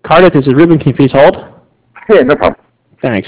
Cardiff, this is Ruben. Can you please hold? Hey, no problem. Thanks.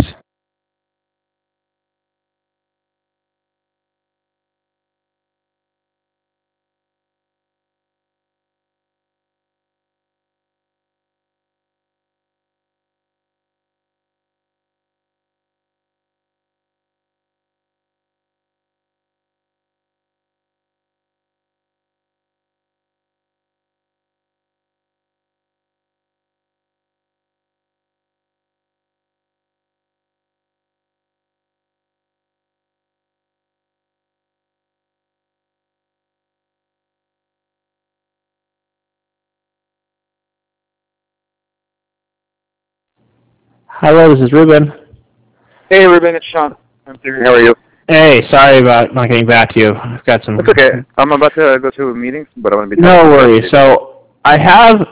Hello, this is Ruben. Hey, Ruben, it's Sean. How are you? Hey, sorry about not getting back to you. I've got some... It's okay. I'm about to go to a meeting, but I want to be... No worries. So I have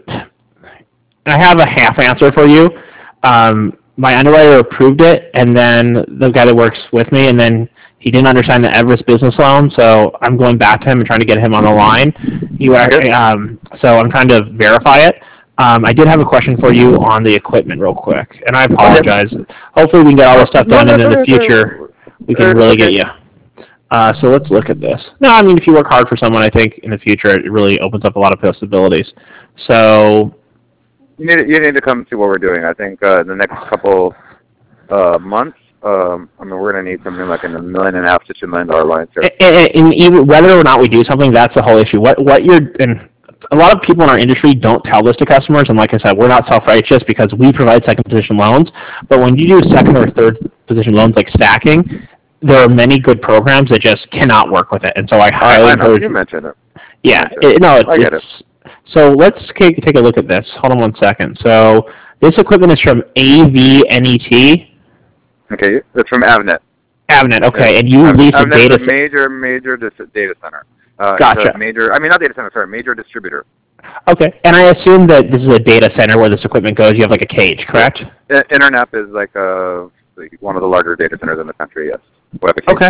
a half answer for you. My underwriter approved it, and then the guy that works with me, and then he didn't understand the Everest business loan, so I'm going back to him and trying to get him on the line. So I'm trying to verify it. I did have a question for you on the equipment real quick, and I apologize. Hopefully we can get all this stuff done, and in the future we can really get you. So let's look at this. No, I mean, if you work hard for someone, I think in the future it really opens up a lot of possibilities. So you need to come see what we're doing. I think in the next couple months, I mean, we're going to need something like in the $1.5 million to $2 million line. And even whether or not we do something, that's the whole issue. And a lot of people in our industry don't tell this to customers, and like I said, we're not self-righteous because we provide second position loans. But when you do second or third position loans like stacking, there are many good programs that just cannot work with it, and so I highly encourage you mentioned it. Yeah, I get it. So let's take a look at this. Hold on one second. So this equipment is from AVNET. Okay, it's from Avnet. Avnet, okay, and you lease a data center. Major data center. Gotcha. Not data center, sorry, major distributor. Okay, and I assume that this is a data center where this equipment goes. You have like a cage, correct? Internet is like one of the larger data centers in the country, yes. Okay.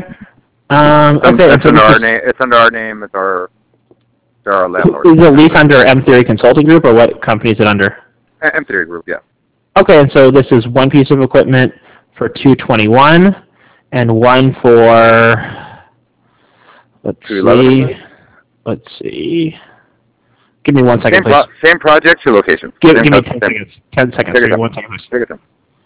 It's under our name. It's our landlord. Is it leased under M3 Consulting Group, or what company is it under? M3 Group, yeah. Okay, and so this is one piece of equipment for $221, and one for let's see. Give me 1 second, please. Same project, 2 locations. Give me 10 seconds. 10 seconds. Give me 1 second, please. Take your time.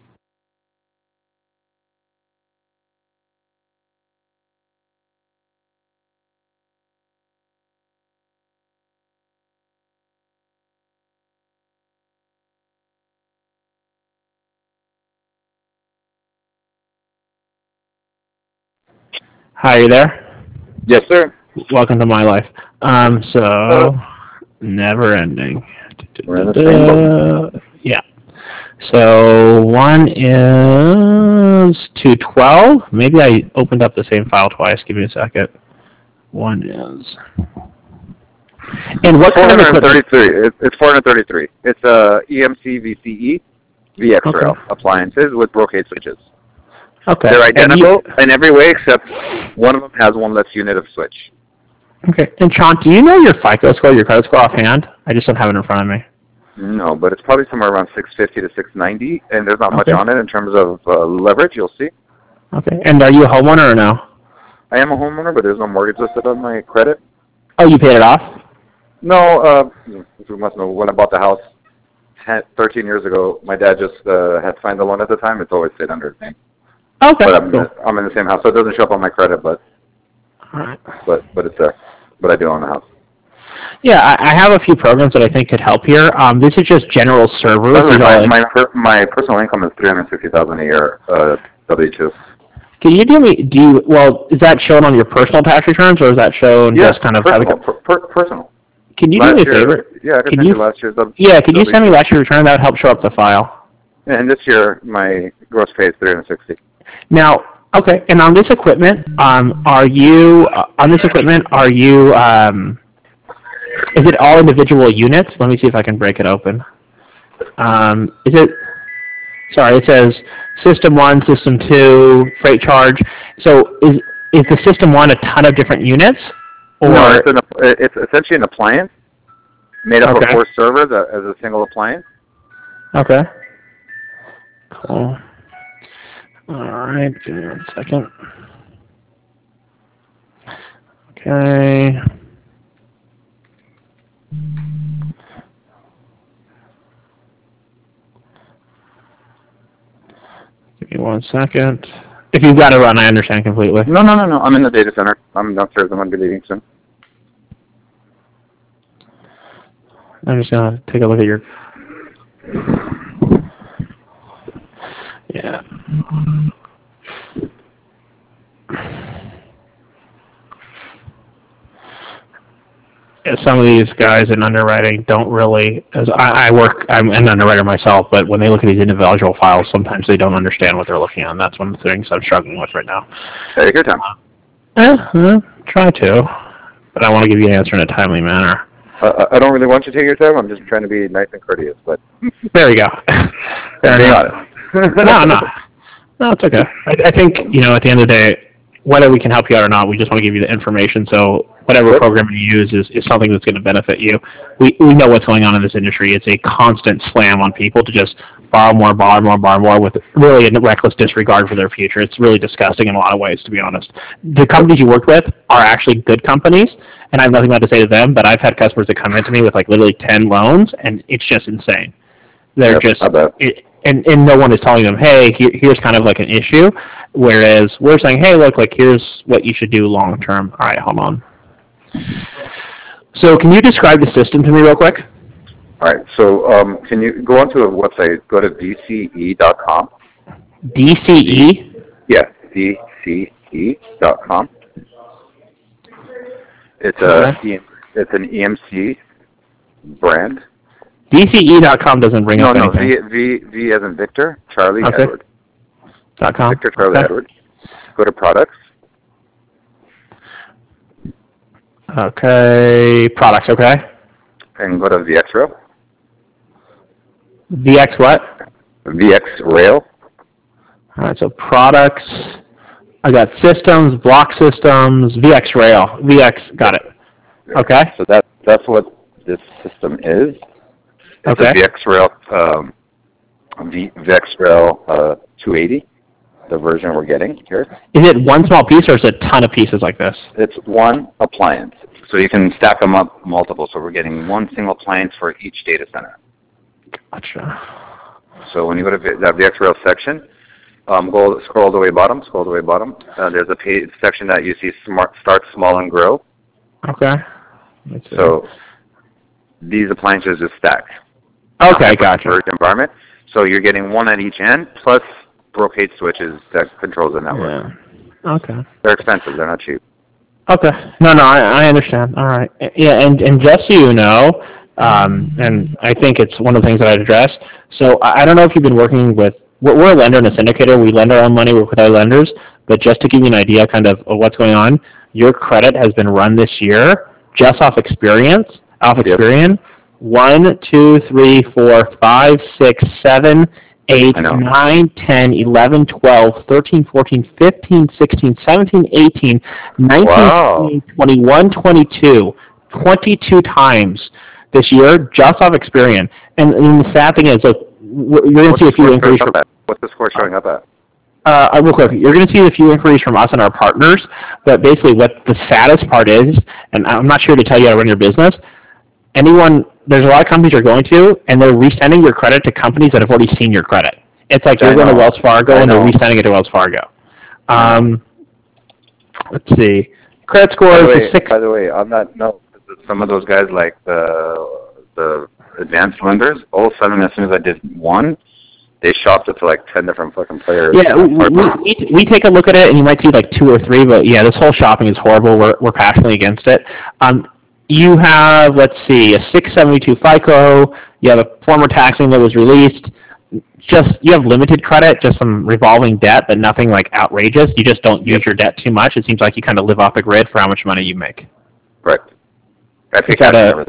Hi, are you there? Yes, sir. Welcome to my life. Never ending. Yeah. So one is 212. Maybe I opened up the same file twice. Give me a second. One is. And what kind of equipment? It's 433. It's EMC VCE VX Rail appliances with Brocade switches. Okay. They're identical in every way except one of them has one less unit of switch. Okay. And Sean, do you know your FICO score, your credit score offhand? I just don't have it in front of me. No, but it's probably somewhere around 650 to 690, and there's not much on it in terms of leverage. You'll see. Okay. And are you a homeowner or no? I am a homeowner, but there's no mortgage listed on my credit. Oh, you paid it off? No. You must know when I bought the house 13 years ago. My dad just had signed the loan at the time. It's always stayed under his name. Okay. But I'm in the same house, so it doesn't show up on my credit, but it's there. But I do own the house. Yeah, I have a few programs that I think could help here. This is just general servers. My personal income is $360,000 a year, W-2. Can you is that shown on your personal tax returns, or is that shown just kind of personal? Can you do me a favor? Yeah, I can send you last year's W-2. Yeah, can you send me last year's return? That would help show up the file. Yeah, and this year my gross pay is $360,000. Now, okay, and on this equipment, is it all individual units? Let me see if I can break it open. It says System 1, System 2, freight charge. So is the System 1 a ton of different units? Or? No, it's essentially an appliance made up of 4 servers as a single appliance. Okay. Cool. All right. Give me 1 second. Okay. Give me 1 second. If you've got to run, I understand completely. No. I'm in the data center. I'm downstairs. I'm going to be leaving soon. I'm just going to take a look at your... Yeah. Some of these guys in underwriting don't really, as I'm an underwriter myself, but when they look at these individual files, sometimes they don't understand what they're looking at. That's one of the things I'm struggling with right now. Take your time. Try to, but I want to give you an answer in a timely manner. I don't really want you to take your time. I'm just trying to be nice and courteous, but... There you go. Fair enough. No, it's okay. I think, at the end of the day, whether we can help you out or not, we just want to give you the information so whatever program you use is something that's going to benefit you. We know what's going on in this industry. It's a constant slam on people to just borrow more with really a reckless disregard for their future. It's really disgusting in a lot of ways, to be honest. The companies you work with are actually good companies, and I have nothing bad to say to them, but I've had customers that come into me with literally 10 loans, and it's just insane. They're just... And no one is telling them, hey, here's kind of like an issue, whereas we're saying, hey, look, here's what you should do long term. All right, hold on. So can you describe the system to me real quick? All right, so can you go onto a website, go to dce.com. DCE? Yeah, dce.com. It's an EMC brand. DCE.com doesn't bring up anything. No, V as in Victor, Charlie, Edward. .com. Victor, Charlie, Edward. Go to products. Okay, products, okay. And go to VxRail. VX what? VxRail. All right, so products. I got systems, block systems, VxRail. VX, got it. Okay. So that's what this system is. It's a VxRail 280, the version we're getting here. Is it one small piece or is it a ton of pieces like this? It's one appliance. So you can stack them up multiple. So we're getting one single appliance for each data center. Gotcha. So when you go to that VxRail section, scroll all the way bottom. There's a page section that you see start small and grow. Okay. So these appliances just stack. Okay, gotcha. Environment. So you're getting one at each end, plus Brocade switches that controls the network. Yeah. Okay. They're expensive. They're not cheap. Okay. No, I understand. All right. Yeah, and just so you know, and I think it's one of the things that I'd address. So I don't know if you've been working with, we're a lender and a syndicator. We lend our own money, work with our lenders. But just to give you an idea kind of what's going on, your credit has been run this year just off Experian. 1, 2, 3, 4, 5, 6, 7, 8, 9, 10, 11, 12, 13, 14, 15, 16, 17, 18, 19, 20, 21, 22, 22 times this year just off Experian. And the sad thing is, look, you're going to see a few inquiries. What's the score showing up at? Real quick, you're going to see a few inquiries from us and our partners, but basically what the saddest part is, and I'm not sure to tell you how to run your business, there's a lot of companies you're going to, and they're resending your credit to companies that have already seen your credit. It's like you're going to Wells Fargo, and they're resending it to Wells Fargo. Let's see. Credit score is 6. By the way, some of those guys, like the advanced lenders, all of a sudden, as soon as I did one, they shopped it to 10 different fucking players. Yeah, we take a look at it, and you might see 2 or 3, but yeah, this whole shopping is horrible. We're passionately against it. You have, let's see, a 672 FICO. You have a former taxing that was released. You have limited credit, just some revolving debt, but nothing outrageous. You just don't use your debt too much. It seems like you kind of live off the grid for how much money you make. Right. I think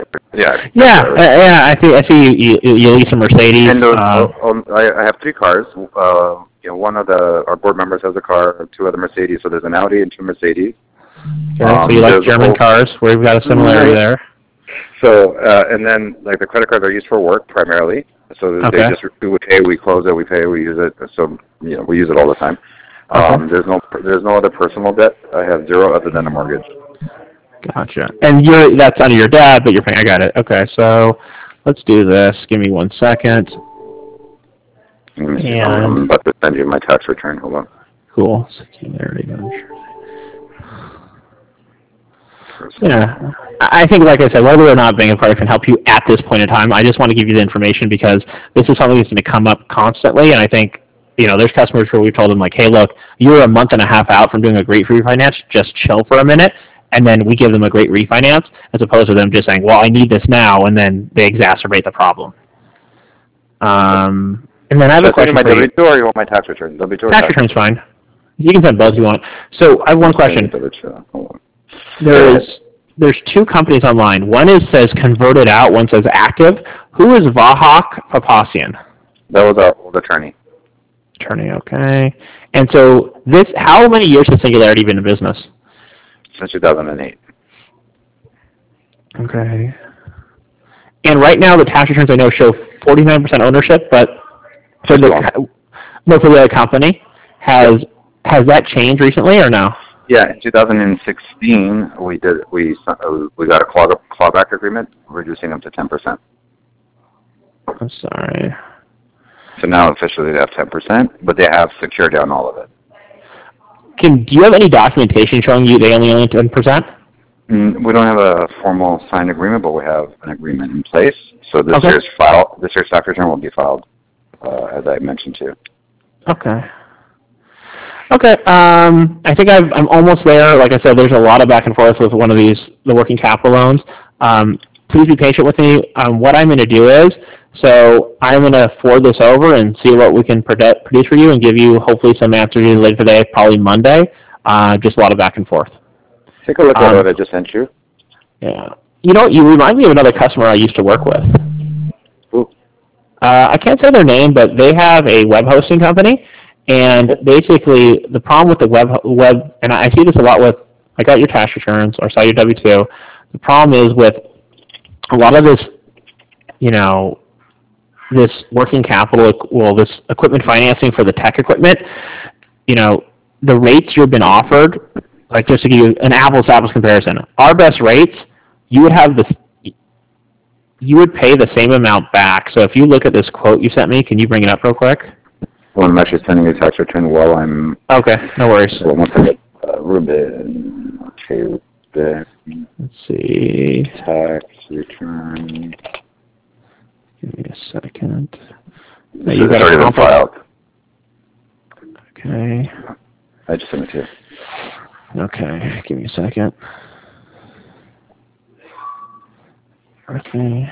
I see you lease a Mercedes. And I have 3 cars. One of our board members has a car, 2 other Mercedes. So there's an Audi and 2 Mercedes. Okay, so you like German cars, where we've got a similarity there. So, and then, the credit cards are used for work, primarily. So Okay. they just we pay, we close it, we pay, we use it. So we use it all the time. Okay. There's no other personal debt. I have zero other than a mortgage. Gotcha. And that's under your dad, but you're paying. I got it. Okay, so let's do this. Give me 1 second. Let me see. I'm about to send you my tax return. Hold on. Cool. Yeah, I think, like I said, whether or not Bank of Carter can help you at this point in time, I just want to give you the information because this is something that's going to come up constantly, and I think, there's customers where we've told them, like, hey, look, you're a month and a half out from doing a great refinance, just chill for a minute, and then we give them a great refinance, as opposed to them just saying, well, I need this now, and then they exacerbate the problem. And then I have a question my for you. W-2 or you want my tax return? W-2 or Tax return's fine. You can send both if you want. So I have one question. There's two companies online. One says converted out, one says active. Who is Vahak Papassian? That was our old attorney. Attorney, okay. And so how many years has Singularity been in business? Since 2008. Okay. And right now the tax returns I know show 49% ownership, but for the company, has that changed recently or no? Yeah, in 2016 we got a clawback agreement reducing them to 10%. I'm sorry. So now officially they have 10%, but they have secured down all of it. Do you have any documentation showing you they only own 10%? We don't have a formal signed agreement, but we have an agreement in place. So this year's tax return will be filed, as I mentioned to you. Okay. Okay. I think I'm almost there. Like I said, there's a lot of back and forth with one of the working capital loans. Please be patient with me. What I'm going to do is, so I'm going to forward this over and see what we can produce for you and give you hopefully some answers later today, probably Monday. Just a lot of back and forth. Take a look at what I just sent you. Yeah. You remind me of another customer I used to work with. Who? I can't say their name, but they have a web hosting company. And basically, the problem with the web, and I see this a lot with, I got your tax returns or saw your W-2. The problem is with a lot of this, this working capital, this equipment financing for the tech equipment, the rates you've been offered, like just to give you an apples-to-apples comparison, our best rates, you would pay the same amount back. So if you look at this quote you sent me, can you bring it up real quick? Well, I'm actually sending a tax return while I'm... Okay, no worries. Well, once I get Ruben, okay, let's see. Tax return. Give me a second. No, you got it filed. Okay. I just sent it to you. Okay, give me a second. Okay.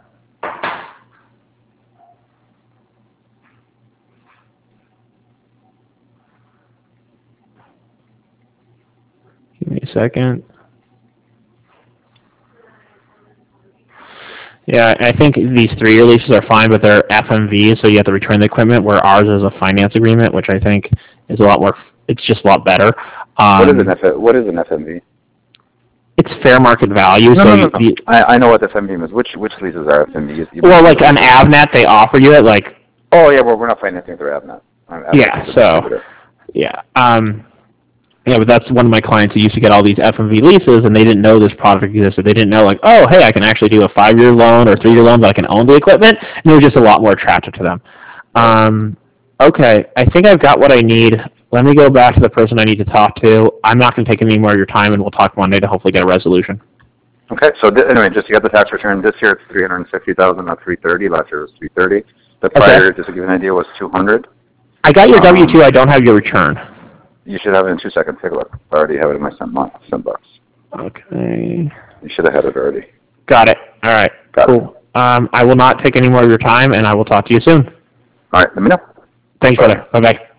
Give me a second. Yeah, I think these 3-year leases are fine, but they're FMVs, so you have to return the equipment, where ours is a finance agreement, which I think is a lot more, it's just a lot better. What is an FMV? It's fair market value. No. I know what FMV means. Which leases are FMVs? Well, like on Avnet, they offer you it, like... Oh, yeah, well, we're not financing through Avnet. Yeah, but that's one of my clients who used to get all these FMV leases, and they didn't know this product existed. They didn't know, like, oh, hey, I can actually do a 5-year loan or 3-year loan, but I can own the equipment. And it was just a lot more attractive to them. Okay, I think I've got what I need. Let me go back to the person I need to talk to. I'm not going to take any more of your time, and we'll talk Monday to hopefully get a resolution. Okay, so anyway, just to get the tax return, this year it's $360,000, not $330,000. Last year it was $330,000. The prior, just to give you an idea, was $200,000. I got your W-2. I don't have your return. You should have it in 2 seconds. Take a look. I already have it in my sent box. Okay. You should have had it already. Got it. All right. Cool. I will not take any more of your time, and I will talk to you soon. All right. Let me know. Thanks, brother. Bye-bye.